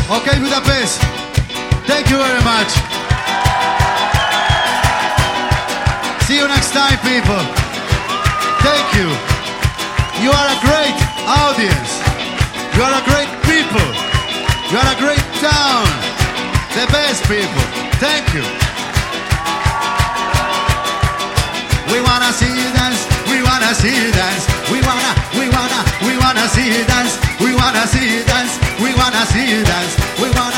Okay, Budapest. Thank you very much. See you next time, people. Thank you. You are a great audience. You are a great people. You are a great town. The best people. Thank you. We wanna see you dance. We wanna see you dance. We wanna see you dance. We wanna see you dance. We wanna see you dance. We wanna